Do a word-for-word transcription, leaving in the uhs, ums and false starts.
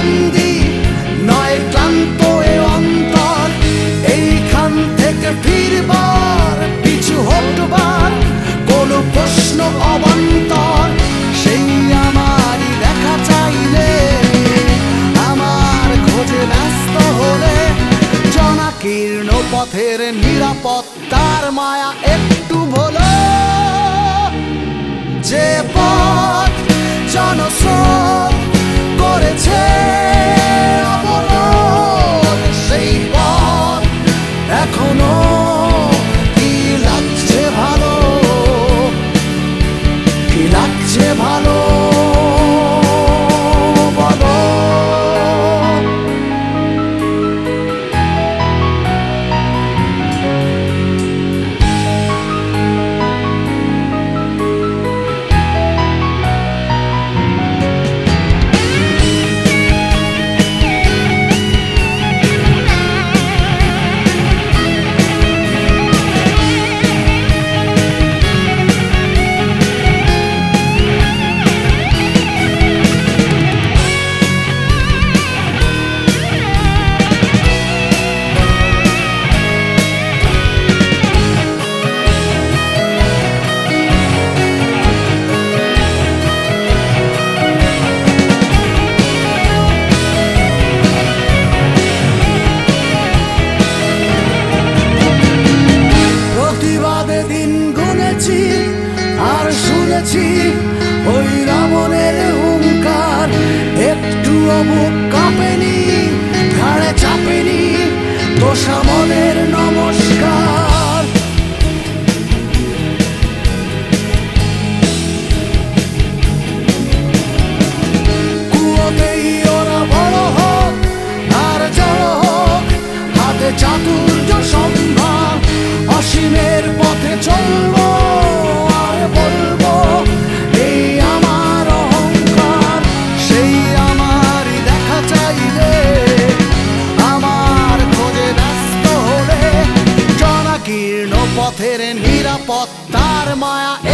বন্দি নয় ক্লান্ত এ অন্তর, এইখান থেকে ফিরবার পিছু হটবার কোনো প্রশ্ন অবান্তর। সেই আমারই দেখা চাইলে, আমার খোঁজে ব্যস্ত হলে, জনাকীর্ণ পথের নিরাপত্তার মায়া একটু ভোলো। যে পথ জনস্রোত করেছে অবরোধ, সেই পথ এখনো কি লাগছে ভালো, কি লাগছে ভালো বলো। আর শুনেছি ওই রাবণের হুঙ্কার, একটু বুক কাঁপেনি, ঘাড়ে চাপেনি তোষামলের নমস্কার। কুয়োতেই ওরা বড় হোক আর জড় হোক, হাতে চাতুর্য সম্ভার, অসীমের পথে চলব আর বলবো এই আমার অহংকার। সেই আমারই দেখা চাইলে, আমার খোঁজে ব্যস্ত হলে, জনাকীর্ণ পথের নিরাপত্তার মায়া